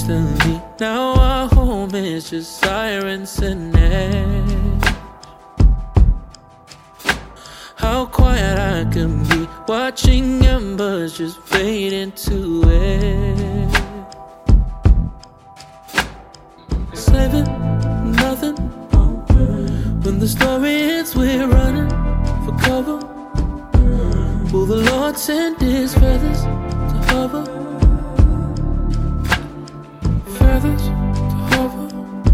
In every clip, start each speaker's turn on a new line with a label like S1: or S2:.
S1: destiny. Now our home is just sirens and ash. How quiet I can be, watching embers just fade into air. Saving nothing. When the story ends, we're running for cover. Will the Lord send his feathers to hover? Feathers to hover.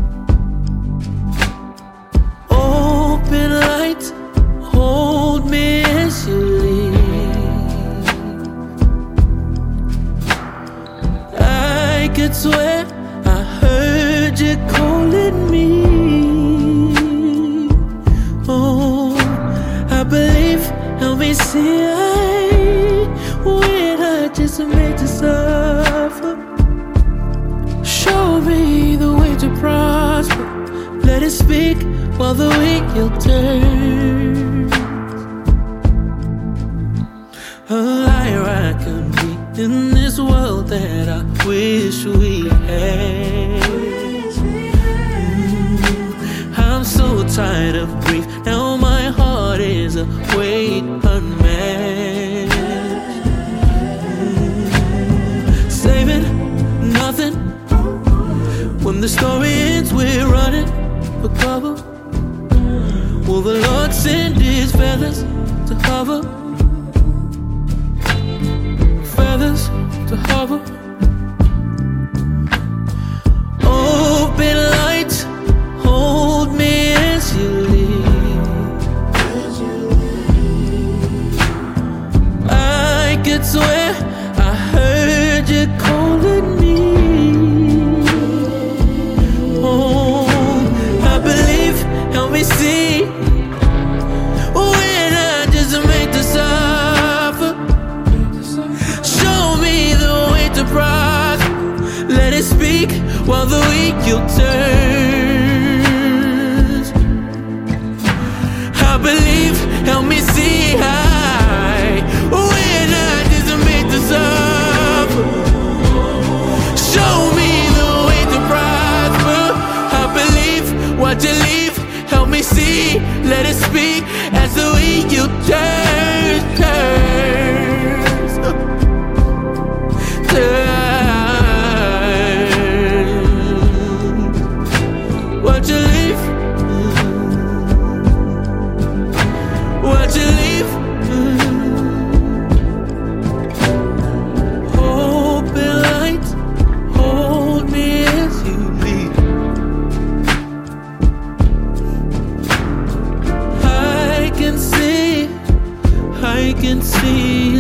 S1: Open light, hold me as you leave. I could swear I heard you calling me. Oh, I believe, help me see when I just made to suffer. Show me the way to prosper. Let it speak while the wheel turns. A liar I can be in this world that I wish we had. I'm so tired of grief. Now my heart is awake, unmatched. Saving nothing. When the story ends, we're running for cover. Will the Lord send his feathers to hover? Feathers to hover. Open light, hold me as you leave. I could swear I heard you calling me. Oh, I believe, help me see when I just made to suffer. Show me the way to prosper. Let it speak while the wheel turns. I believe, help me see high when I just made to suffer. Show me the way to prosper. I believe what you leave, help me see. Let it speak as the wheel turns, turns, turns. What you leave, what you leave. Open light, hold me as you leave. I can see